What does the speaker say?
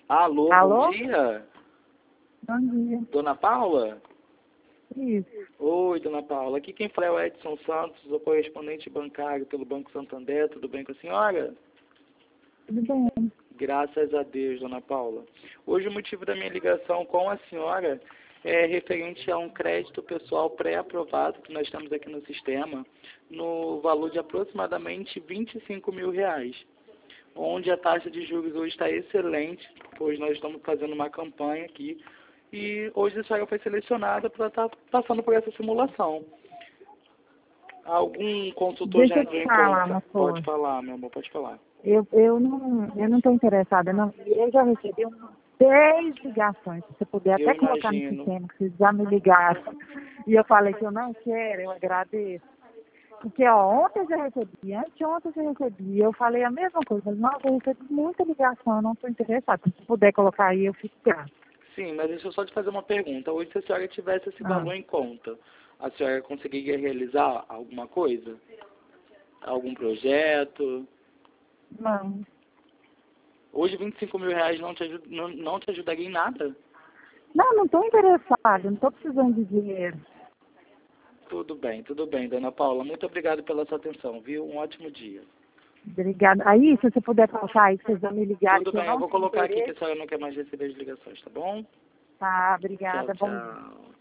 Alô, Alô? bom dia. Bom dia. Dona Paula? Isso. Oi, Dona Paula. Aqui quem fala é o Edson Santos, o correspondente bancário pelo Banco Santander. Tudo bem com a senhora? Tudo bem. Graças a Deus, Dona Paula. Hoje o motivo da minha ligação com a senhora é referente a um crédito pessoal pré-aprovado que nós temos aqui no sistema, no valor de aproximadamente R$ 25.000, onde a taxa de juros hoje está excelente, pois nós estamos fazendo uma campanha aqui, e hoje a senhora foi selecionada para estar passando por essa simulação. Algum consultor Deixa já eu entrou te em falar contato? uma Pode coisa. falar, meu amor, pode falar. Eu não estou interessada, não. Eu já recebi umas 10 ligações. Se você puder Eu até colocar no imagino. sistema, que vocês já me ligaram. E eu falei que eu não quero, eu agradeço. Porque, ó, ontem eu já recebi, anteontem eu já recebi. Eu falei a mesma coisa. Falei, nossa, eu recebi muita ligação, eu não estou interessada. Se puder colocar aí, eu fico grata. Sim, mas deixa eu só te fazer uma pergunta. Hoje, se a senhora tivesse esse Ah, valor em conta, a senhora conseguiria realizar alguma coisa? Algum projeto? não. Hoje, R$ 25.000 não te ajudaria em nada? Não estou interessada, não estou precisando de dinheiro. Tudo bem, dona Paula. Muito obrigado pela sua atenção, viu? Um ótimo dia. Obrigada. Aí, se você puder colocar aí, que vocês vão me ligarem, Tudo que eu bem, eu não vou tenho colocar aqui que interesse. a senhora não quer mais receber as ligações, tá bom? Tá, Tchau, obrigada. Bom dia. tchau.